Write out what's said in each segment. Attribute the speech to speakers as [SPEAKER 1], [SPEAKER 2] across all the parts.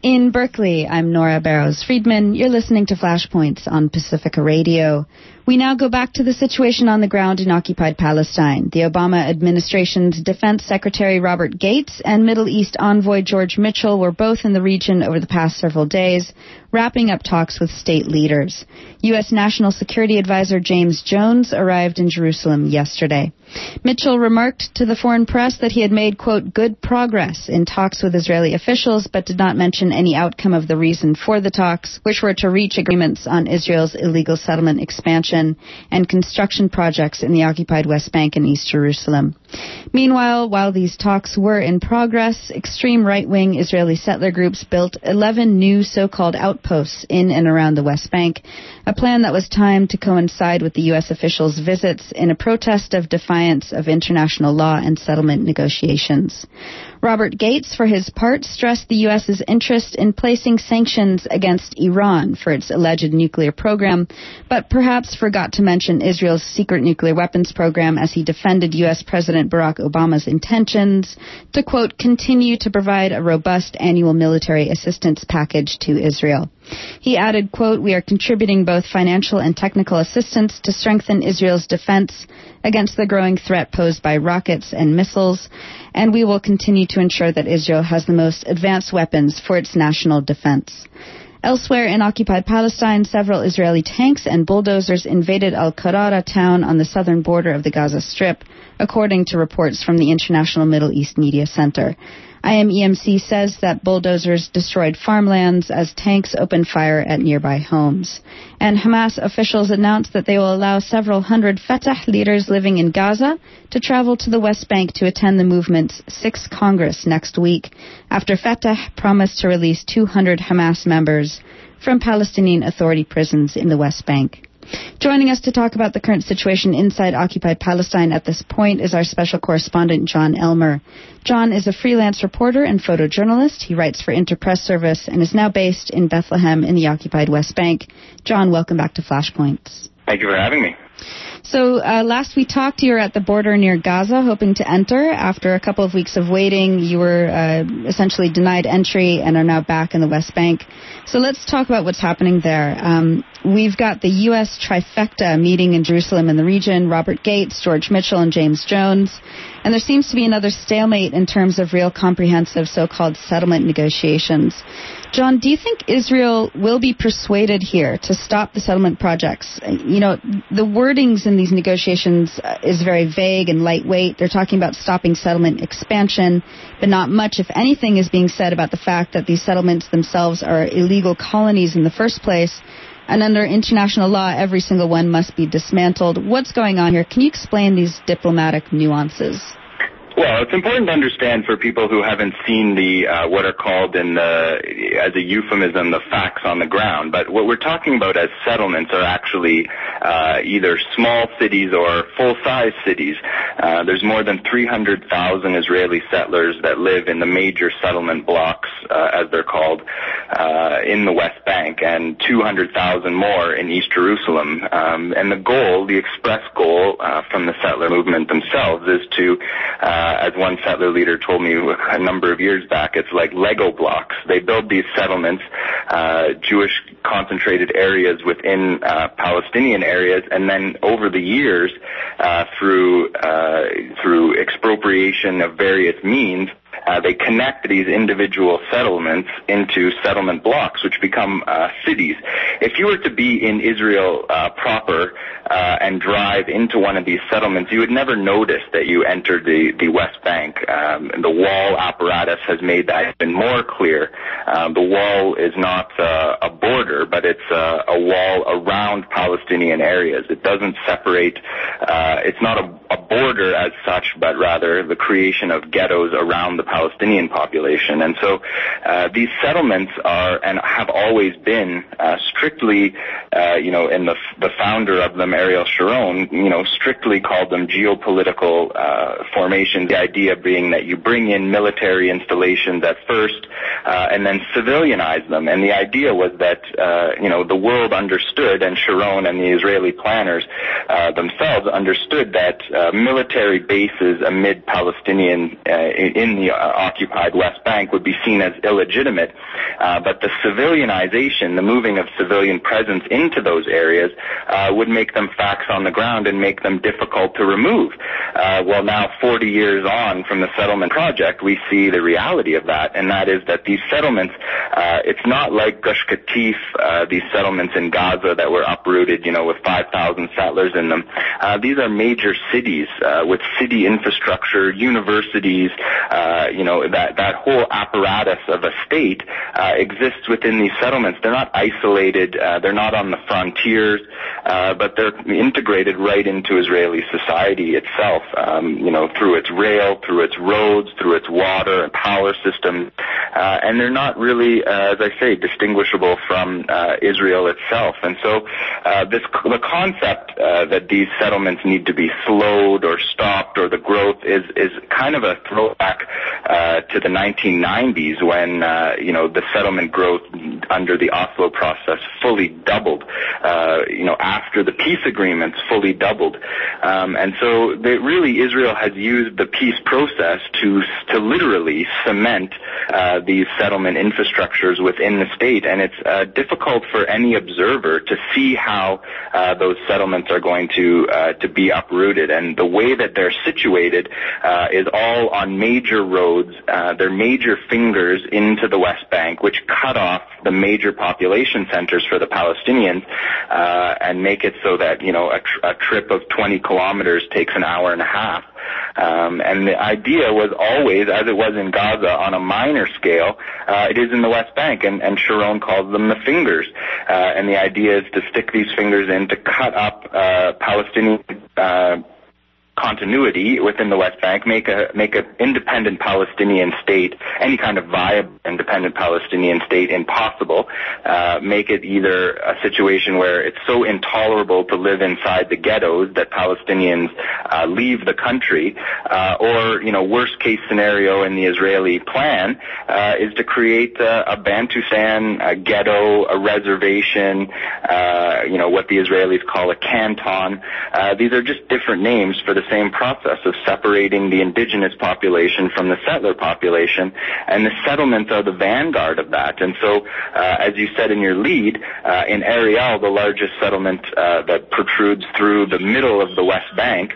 [SPEAKER 1] In Berkeley, I'm Nora Barrows-Friedman. You're listening to Flashpoints on Pacifica Radio. We now go back to the situation on the ground in occupied Palestine. The Obama administration's Defense Secretary Robert Gates and Middle East envoy George Mitchell were both in the region over the past several days, wrapping up talks with state leaders. U.S. National Security Advisor James Jones arrived in Jerusalem yesterday. Mitchell remarked to the foreign press that he had made, quote, good progress in talks with Israeli officials, but did not mention any outcome of the reason for the talks, which were to reach agreements on Israel's illegal settlement expansion and construction projects in the occupied West Bank and East Jerusalem. Meanwhile, while these talks were in progress, extreme right-wing Israeli settler groups built 11 new so-called outposts in and around the West Bank, a plan that was timed to coincide with the U.S. officials' visits in a protest of defiance of international law and settlement negotiations. Robert Gates, for his part, stressed the U.S.'s interest in placing sanctions against Iran for its alleged nuclear program, but perhaps forgot to mention Israel's secret nuclear weapons program as he defended U.S. President Barack Obama's intentions to, quote, continue to provide a robust annual military assistance package to Israel. He added, quote, we are contributing both financial and technical assistance to strengthen Israel's defense against the growing threat posed by rockets and missiles, and we will continue to ensure that Israel has the most advanced weapons for its national defense. Elsewhere in occupied Palestine, several Israeli tanks and bulldozers invaded Al-Qarara town on the southern border of the Gaza Strip, according to reports from the International Middle East Media Center. IMEMC says that bulldozers destroyed farmlands as tanks opened fire at nearby homes. And Hamas officials announced that they will allow several hundred Fatah leaders living in Gaza to travel to the West Bank to attend the movement's 6th Congress next week, after Fatah promised to release 200 Hamas members from Palestinian Authority prisons in the West Bank. Joining us to talk about the current situation inside occupied Palestine at this point is our special correspondent, John Elmer. John is a freelance reporter and photojournalist. He writes for Interpress Service and is now based in Bethlehem in the occupied West Bank. John, welcome back to Flashpoints.
[SPEAKER 2] Thank you for having me.
[SPEAKER 1] So last we talked, you were at the border near Gaza hoping to enter. After a couple of weeks of waiting, you were essentially denied entry and are now back in the West Bank. So let's talk about what's happening there. We've got the U.S. trifecta meeting in Jerusalem in the region, Robert Gates, George Mitchell, and James Jones. And there seems to be another stalemate in terms of real comprehensive so-called settlement negotiations. John, do you think Israel will be persuaded here to stop the settlement projects? You know, the wordings in these negotiations is very vague and lightweight. They're talking about stopping settlement expansion, but not much, if anything, is being said about the fact that these settlements themselves are illegal colonies in the first place. And under international law, every single one must be dismantled. What's going on here? Can you explain these diplomatic nuances?
[SPEAKER 2] Well, it's important to understand for people who haven't seen the what are called as a euphemism, the facts on the ground. But what we're talking about as settlements are actually either small cities or full-size cities. There's more than 300,000 Israeli settlers that live in the major settlement blocks, as they're called, in the West Bank, and 200,000 more in East Jerusalem. And the goal, the express goal from the settler movement themselves, is to as one settler leader told me a number of years back, it's like Lego blocks. They build these settlements, Jewish concentrated areas within Palestinian areas, and then over the years, through expropriation of various means, they connect these individual settlements into settlement blocks, which become cities. If you were to be in Israel proper and drive into one of these settlements, you would never notice that you entered the West Bank. The wall apparatus has made that even more clear. The wall is not a border, but it's a wall around Palestinian areas. It doesn't separate. It's not a border as such, but rather the creation of ghettos around the Palestinian population. And so these settlements are and have always been strictly, and the founder of them, Ariel Sharon, strictly called them geopolitical formations, the idea being that you bring in military installations at first and then and civilianize them. And the idea was that, the world understood, and Sharon and the Israeli planners themselves understood that military bases amid Palestinian in the occupied West Bank would be seen as illegitimate, but the civilianization, the moving of civilian presence into those areas would make them facts on the ground and make them difficult to remove. Well, now 40 years on from the settlement project, we see the reality of that, and that is that these settlements, it's not like Gush Katif, these settlements in Gaza that were uprooted, with 5,000 settlers in them. These are major cities with city infrastructure, universities, that whole apparatus of a state exists within these settlements. They're not isolated, they're not on the frontiers, but they're integrated right into Israeli society itself, through its rail, through its roads, through its water and power system, and they're not really, as I say, distinguishable from Israel itself. And so the concept that these settlements need to be slowed or stopped, or the growth is kind of a throwback to the 1990s when the settlement growth under the Oslo process fully doubled, after the peace agreements fully doubled. And so really Israel has used the peace process to literally cement these settlement infrastructures within the state, and it's difficult for any observer to see how those settlements are going to be uprooted. And the way that they're situated is all on major roads. They're major fingers into the West Bank, which cut off the major population centers for the Palestinians and make it so that a trip of 20 kilometers takes an hour and a half. And the idea was always, as it was in Gaza on a minor scale, it is in the West Bank, and Sharon calls them the fingers. And the idea is to stick these fingers in to cut up Palestinian continuity within the West Bank, make a independent Palestinian state, any kind of viable independent Palestinian state, impossible. Make it either a situation where it's so intolerable to live inside the ghettos that Palestinians leave the country, or worst case scenario in the Israeli plan is to create a Bantustan, a ghetto, a reservation, what the Israelis call a canton. These are just different names for the same process of separating the indigenous population from the settler population, and the settlements are the vanguard of that. And so, as you said in your lead, in Ariel, the largest settlement that protrudes through the middle of the West Bank,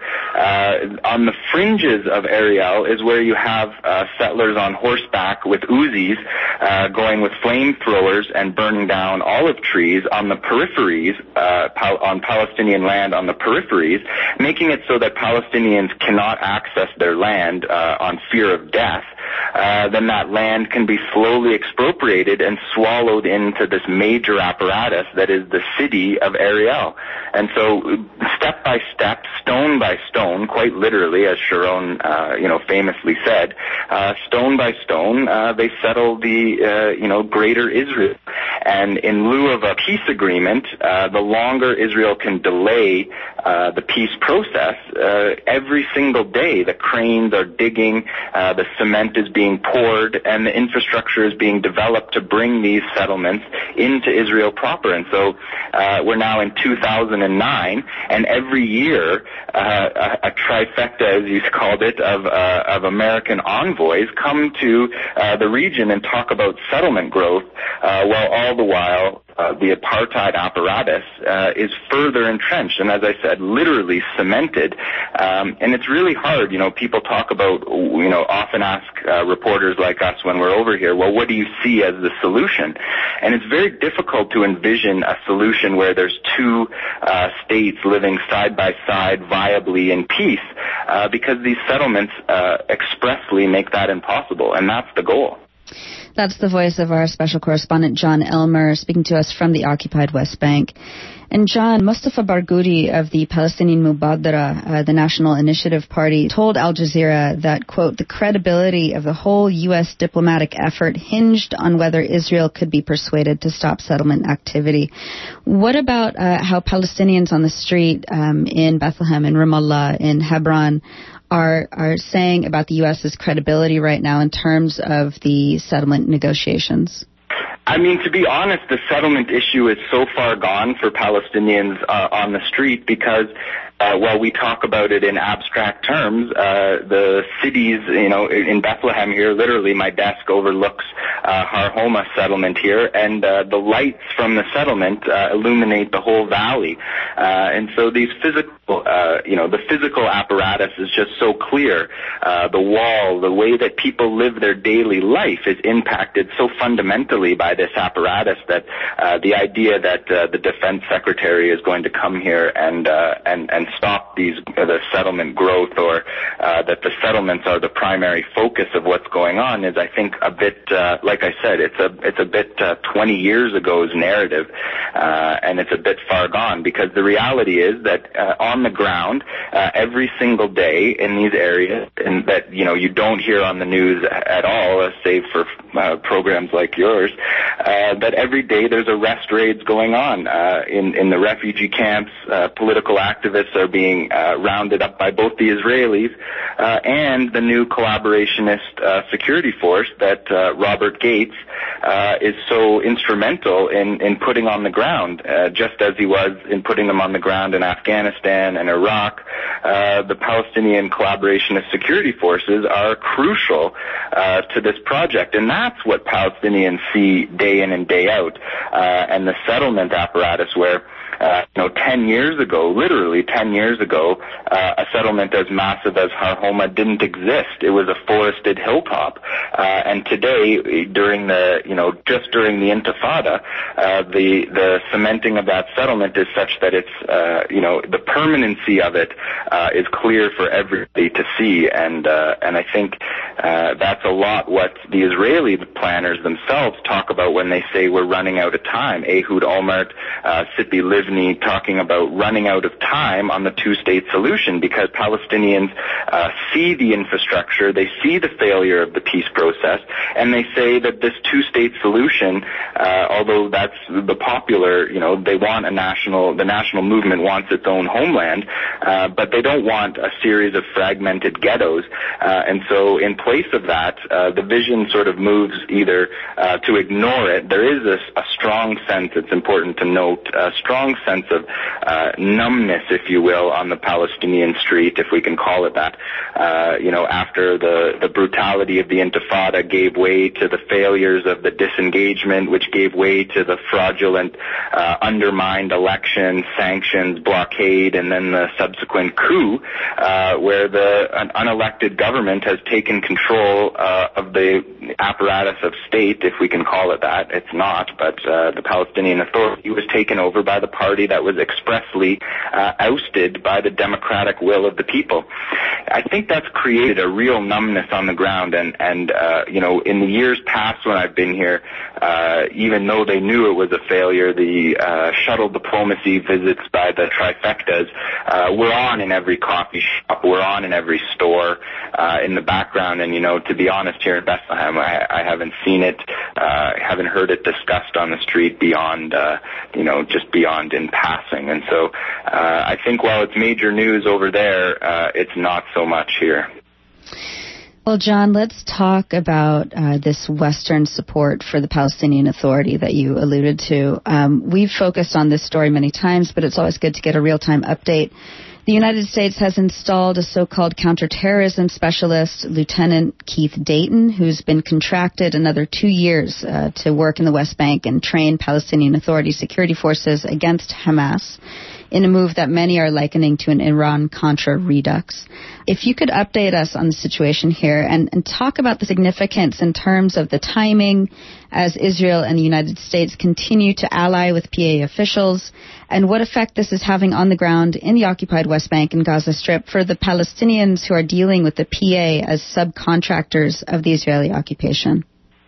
[SPEAKER 2] on the fringes of Ariel is where you have settlers on horseback with Uzis going with flamethrowers and burning down olive trees on the peripheries, on Palestinian land on the peripheries, making it so that Palestinians cannot access their land on fear of death. Then that land can be slowly expropriated and swallowed into this major apparatus that is the city of Ariel. And so, step by step, stone by stone, quite literally, as Sharon, famously said, stone by stone, they settle the, greater Israel. And in lieu of a peace agreement, the longer Israel can delay the peace process, every single day the cranes are digging, the cement is being poured, and the infrastructure is being developed to bring these settlements into Israel proper. And so we're now in 2009, and every year a trifecta, as you called it, of American envoys come to the region and talk about settlement growth, while all the while the apartheid apparatus is further entrenched, and as I said, literally cemented. And it's really hard. People talk about, often ask reporters like us when we're over here, well, what do you see as the solution? And it's very difficult to envision a solution where there's two states living side by side viably in peace, because these settlements expressly make that impossible, and that's the goal.
[SPEAKER 1] That's the voice of our special correspondent, John Elmer, speaking to us from the occupied West Bank. And John, Mustafa Barghouti of the Palestinian Mubadara, the National Initiative Party, told Al Jazeera that, quote, the credibility of the whole U.S. diplomatic effort hinged on whether Israel could be persuaded to stop settlement activity. What about how Palestinians on the street in Bethlehem, in Ramallah, in Hebron are saying about the U.S.'s credibility right now in terms of the settlement negotiations?
[SPEAKER 2] I mean, to be honest, the settlement issue is so far gone for Palestinians on the street because while we talk about it in abstract terms, the cities, in Bethlehem here, literally my desk overlooks Har Homa settlement here, and the lights from the settlement illuminate the whole valley. And so these the physical apparatus is just so clear. The wall, the way that people live their daily life is impacted so fundamentally by this apparatus that the idea that the defense secretary is going to come here and stop the settlement growth, or that the settlements are the primary focus of what's going on, is, I think, a bit like I said, it's a bit 20 years ago's narrative, and it's a bit far gone, because the reality is that on the ground every single day in these areas, and that you don't hear on the news at all, save for programs like yours, that every day there's arrest raids going on in the refugee camps. Political activists are being rounded up by both the Israelis and the new collaborationist security force that Robert Gates is so instrumental in putting on the ground, just as he was in putting them on the ground in Afghanistan and Iraq. The Palestinian collaborationist security forces are crucial to this project, and that's what Palestinians see day in and day out. And the settlement apparatus, where 10 years ago, literally 10 years ago, a settlement as massive as Har Homa didn't exist. It was a forested hilltop. And today, during the Intifada, the cementing of that settlement is such that it's, the permanency of it is clear for everybody to see. And I think that's a lot what the Israeli planners themselves talk about when they say we're running out of time. Ehud Olmert, Tzipi Livni, talking about running out of time on the two-state solution, because Palestinians see the infrastructure, they see the failure of the peace process, and they say that this two-state solution, although that's the popular, they want the national movement wants its own homeland, but they don't want a series of fragmented ghettos. And so in place of that, the vision sort of moves either to ignore it. There is a strong sense, it's important to note, a strong sense of numbness, if you will, on the Palestinian street, if we can call it that. After the brutality of the Intifada gave way to the failures of the disengagement, which gave way to the fraudulent, undermined election, sanctions, blockade, and then the subsequent coup, where an unelected government has taken control of the apparatus of state, if we can call it that. It's not, but the Palestinian Authority was taken over by the party that was expressly ousted by the democratic will of the people. I think that's created a real numbness on the ground, and in the years past when I've been here, even though they knew it was a failure, the shuttle diplomacy visits by the trifectas were on in every coffee shop, were on in every store in the background, and to be honest, here in Bethlehem, I haven't seen it, haven't heard it discussed on the street beyond, just beyond in passing. And so I think while it's major news over there, it's not so much here.
[SPEAKER 1] Well, John, let's talk about this Western support for the Palestinian Authority that you alluded to. We've focused on this story many times, but it's always good to get a real-time update. The United States has installed a so-called counterterrorism specialist, Lieutenant Keith Dayton, who's been contracted another 2 years to work in the West Bank and train Palestinian Authority security forces against Hamas, in a move that many are likening to an Iran-Contra redux. If you could update us on the situation here and talk about the significance in terms of the timing as Israel and the United States continue to ally with PA officials, and what effect this is having on the ground in the occupied West Bank and Gaza Strip for the Palestinians who are dealing with the PA as subcontractors of the Israeli occupation.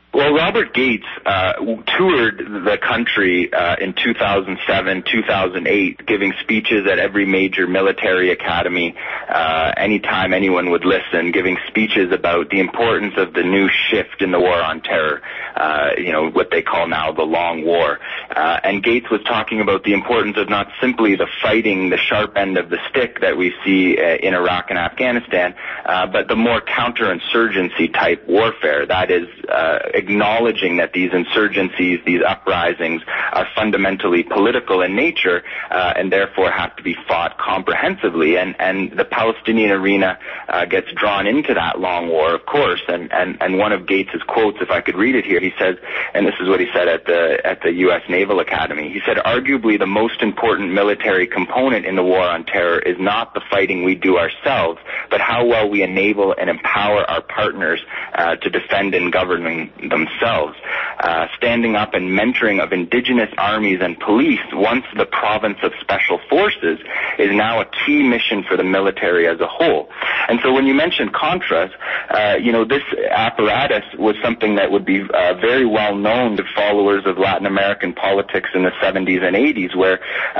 [SPEAKER 2] Well, Robert Gates toured the country in 2007, 2008, giving speeches at every major military academy anytime anyone would listen, giving speeches about the importance of the new shift in the war on terror, what they call now the long war. And Gates was talking about the importance of not simply the fighting, the sharp end of the stick that we see in Iraq and Afghanistan, but the more counterinsurgency type warfare. That is, acknowledging that these insurgencies, these uprisings, are fundamentally political in nature and therefore have to be fought comprehensively. And the Palestinian arena gets drawn into that long war, of course. And one of Gates's quotes, if I could read it here, he says, and this is what he said at the U.S. Naval Academy, he said, "Arguably the most important military component in the war on terror is not the fighting we do ourselves, but how well we enable and empower our partners to defend and govern themselves. Standing up and mentoring of indigenous armies and police once the province of special forces is now a key mission for the military as a whole." And so when you mentioned Contras, this apparatus was something that would be very well known to followers of Latin American politics in the 70s and 80s, where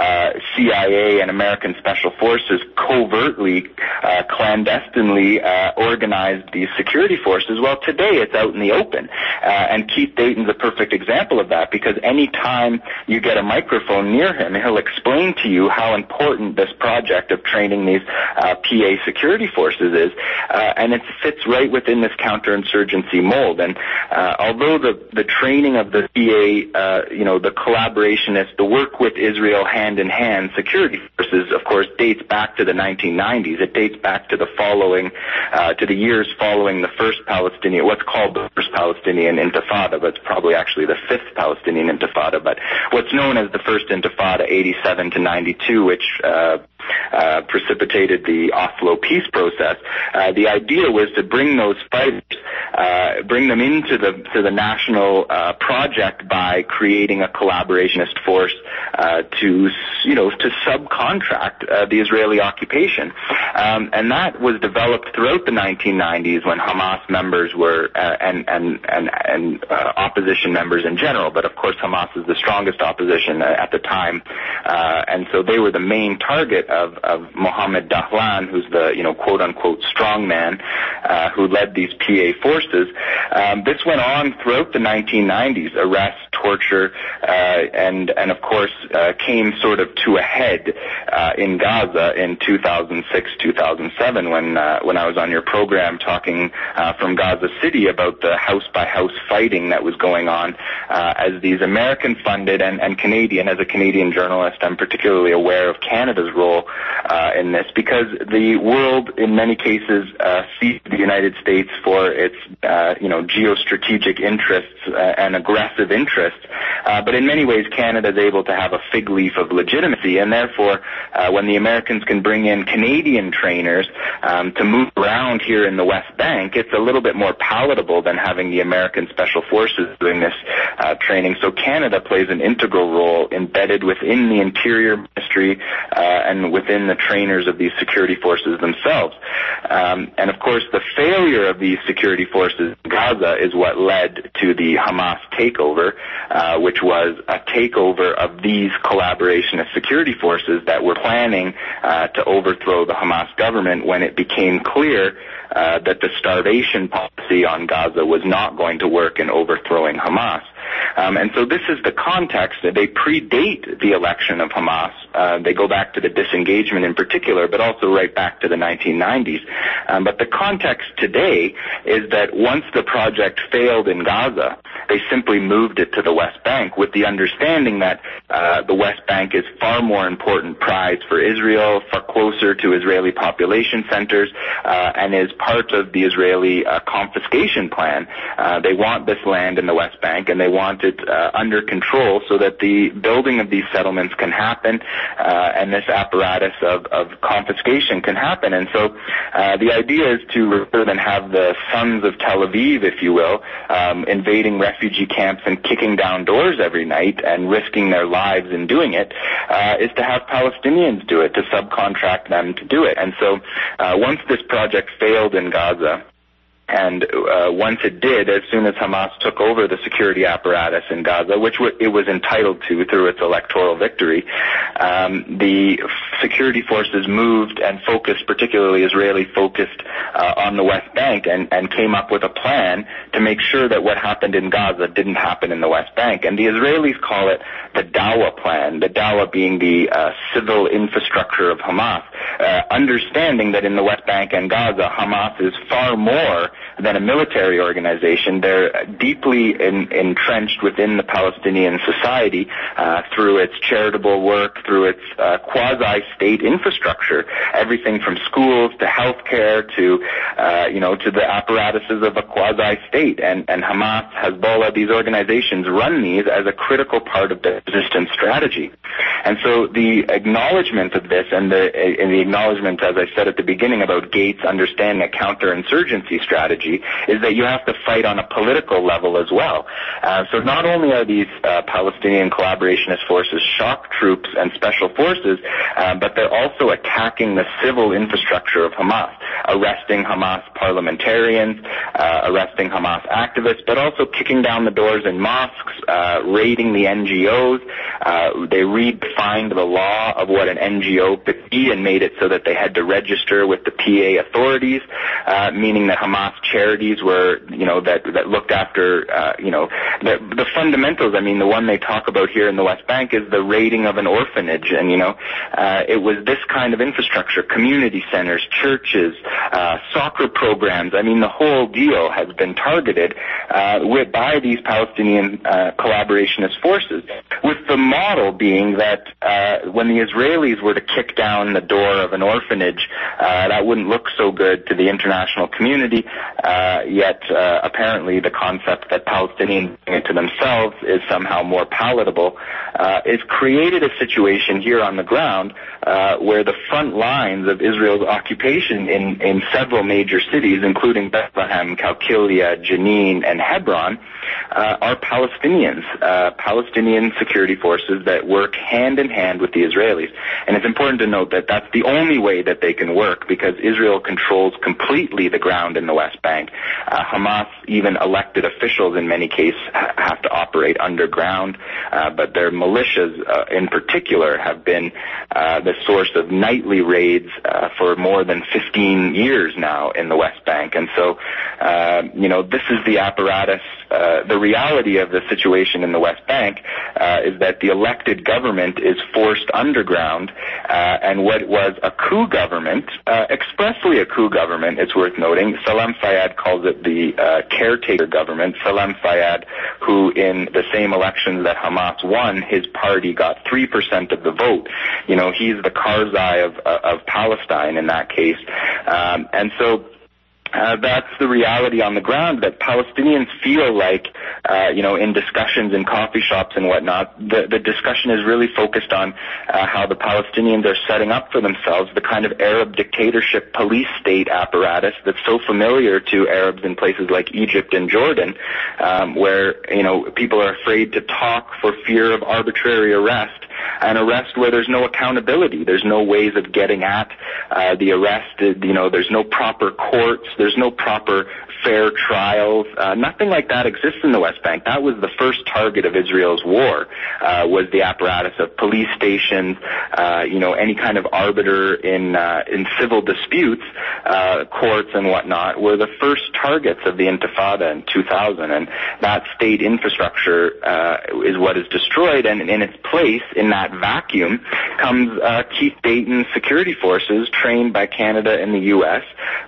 [SPEAKER 2] CIA and American special forces covertly, clandestinely organized these security forces. Well, today it's out in the open. And Keith Dayton's a perfect example of that, because any time you get a microphone near him, he'll explain to you how important this project of training these PA security forces is, and it fits right within this counterinsurgency mold. And although the training of the PA, the collaborationist, the work with Israel hand-in-hand security forces, of course, dates back to the 1990s. It dates back to to the years following the first Palestinian, what's called the first Palestinian Intifada, but it's probably actually the fifth Palestinian Intifada. But what's known as the first Intifada, 87 to 92, which precipitated the Oslo peace process. The idea was to bring those fighters, bring them into the national project by creating a collaborationist force to subcontract the Israeli occupation, and that was developed throughout the 1990s when Hamas members were and opposition members in general, but of course Hamas is the strongest opposition at the time, and so they were the main target of Mohammed Dahlan, who's the quote-unquote strongman who led these PA forces. This went on throughout the 1990s, arrests, torture, and of course came sort of to a head in Gaza in 2006, 2007 when I was on your program talking from Gaza City about the house-by-house fighting that was going on as these American-funded and Canadian, as a Canadian journalist, I'm particularly aware of Canada's role in this, because the world in many cases sees the United States for its geostrategic interests and aggressive interests, but in many ways Canada is able to have a fig leaf of legitimacy, and therefore when the Americans can bring in Canadian trainers to move around here in the West Bank, it's a little bit more palatable than having the American Special Forces doing this training. So Canada plays an integral role embedded within the Interior Ministry and within the trainers of these security forces themselves. And of course, the failure of these security forces in Gaza is what led to the Hamas takeover, which was a takeover of these collaborationist security forces that were planning to overthrow the Hamas government when it became clear that the starvation policy on Gaza was not going to work in overthrowing Hamas. And so this is the context. They predate the election of Hamas. They go back to the disengagement in particular, but also right back to the 1990s. But the context today is that once the project failed in Gaza, they simply moved it to the West Bank with the understanding that the West Bank is far more important prize for Israel, far closer to Israeli population centers, and is part of the Israeli confiscation plan. They want this land in the West Bank, and they want it under control so that the building of these settlements can happen and this apparatus of confiscation can happen. And so the idea is to, rather than have the sons of Tel Aviv, if you will, invading refugee camps and kicking down doors every night and risking their lives in doing it, is to have Palestinians do it, to subcontract them to do it. And so once this project failed in Gaza, And once it did, as soon as Hamas took over the security apparatus in Gaza, which it was entitled to through its electoral victory, the security forces moved and focused, particularly Israeli focused, on the West Bank and came up with a plan to make sure that what happened in Gaza didn't happen in the West Bank. And the Israelis call it the Dawa plan, the Dawa being the civil infrastructure of Hamas, understanding that in the West Bank and Gaza, Hamas is far more than a military organization. They're deeply entrenched within the Palestinian society through its charitable work, through its quasi-state infrastructure, everything from schools to healthcare to the apparatuses of a quasi-state. And Hamas, Hezbollah, these organizations run these as a critical part of the resistance strategy. And so the acknowledgement of this and the acknowledgement, as I said at the beginning, about Gates understanding a counterinsurgency strategy is that you have to fight on a political level as well. So not only are these Palestinian collaborationist forces shock troops and special forces, but they're also attacking the civil infrastructure of Hamas, arresting Hamas parliamentarians, arresting Hamas activists, but also kicking down the doors in mosques, raiding the NGOs. They redefined the law of what an NGO could be and made it so that they had to register with the PA authorities, meaning that Hamas charities were, that looked after, the fundamentals. I mean, the one they talk about here in the West Bank is the raiding of an orphanage. And, it was this kind of infrastructure, community centers, churches, soccer programs. I mean, the whole deal has been targeted by these Palestinian collaborationist forces, with the model being that when the Israelis were to kick down the door of an orphanage, that wouldn't look so good to the international community, yet apparently the concept that Palestinians bring it to themselves is somehow more palatable, is created a situation here on the ground where the front lines of Israel's occupation in several major cities, including Bethlehem, Qalqilia, Jenin, and Hebron, are Palestinians, Palestinian security forces that work hand in hand with the Israelis. And it's important to note that that's the only way that they can work, because Israel controls completely the ground in the West Bank. Hamas, even elected officials in many cases, have to operate underground, but their militias in particular have been the source of nightly raids for more than 15 years now in the West Bank. And so, this is the apparatus. The reality of the situation in the West Bank is that the elected government is forced underground, and what was a coup government, expressly a coup government, it's worth noting. Salam Fayyad calls it the caretaker government. Salam Fayyad, who in the same elections that Hamas won, his party got 3% of the vote. He's the Karzai of Palestine in that case. And so that's the reality on the ground, that Palestinians feel like, in discussions in coffee shops and whatnot, the discussion is really focused on how the Palestinians are setting up for themselves the kind of Arab dictatorship police state apparatus that's so familiar to Arabs in places like Egypt and Jordan, where, people are afraid to talk for fear of arbitrary arrest. An arrest where there's no accountability, there's no ways of getting at the arrested, there's no proper courts, there's no proper fair trials. Nothing like that exists in the West Bank. That was the first target of Israel's war, was the apparatus of police stations, any kind of arbiter in civil disputes, courts and whatnot, were the first targets of the Intifada in 2000. And that state infrastructure is what is destroyed, and in its place, in that vacuum, comes Keith Dayton security forces trained by Canada and the U.S.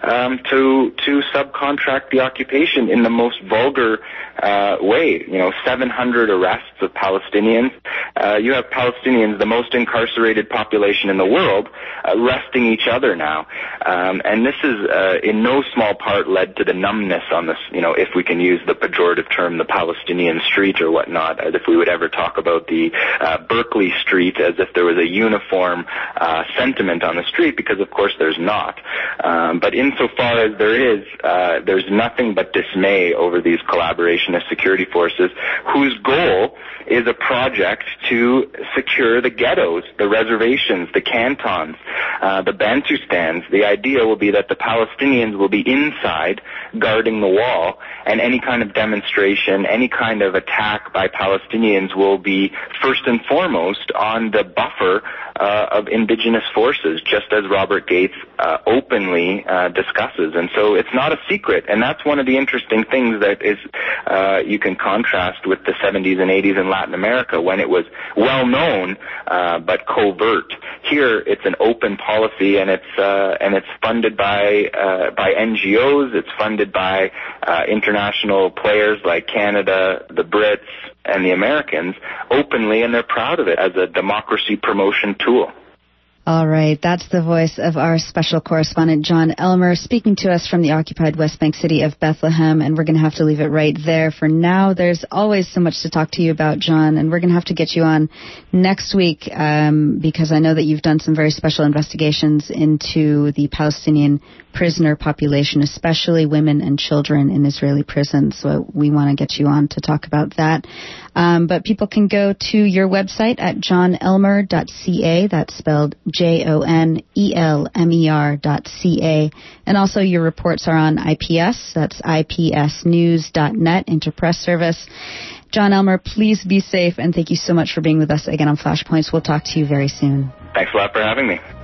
[SPEAKER 2] To subcontract the occupation in the most vulgar way. 700 arrests of Palestinians. You have Palestinians, the most incarcerated population in the world, arresting each other now. And this is in no small part led to the numbness on this, if we can use the pejorative term, the Palestinian street or whatnot, as if we would ever talk about the Berkeley Street street as if there was a uniform sentiment on the street, because of course there's not. But insofar as there is, there's nothing but dismay over these collaborationist security forces whose goal is a project to secure the ghettos, the reservations, the cantons, the Bantustans. The idea will be that the Palestinians will be inside guarding the wall, and any kind of demonstration, any kind of attack by Palestinians will be first and foremost on the buffer of indigenous forces, just as Robert Gates openly discusses. And so it's not a secret, and that's one of the interesting things that is you can contrast with the 70s and 80s in Latin America, when it was well known but covert. Here it's an open policy, and it's funded by NGOs. It's funded by international players like Canada, the Brits, and the Americans openly, and they're proud of it as a democracy promotion tool.
[SPEAKER 1] All right, that's the voice of our special correspondent, John Elmer, speaking to us from the occupied West Bank city of Bethlehem, and we're going to have to leave it right there for now. There's always so much to talk to you about, John, and we're going to have to get you on next week because I know that you've done some very special investigations into the Palestinian prisoner population, especially women and children in Israeli prisons. So we want to get you on to talk about that. But people can go to your website at johnelmer.ca. That's spelled JONELMER.ca. And also your reports are on IPS. That's IPSnews.net, Interpress Service. John Elmer, please be safe, and thank you so much for being with us again on Flashpoints. We'll talk to you very soon.
[SPEAKER 2] Thanks a lot for having me.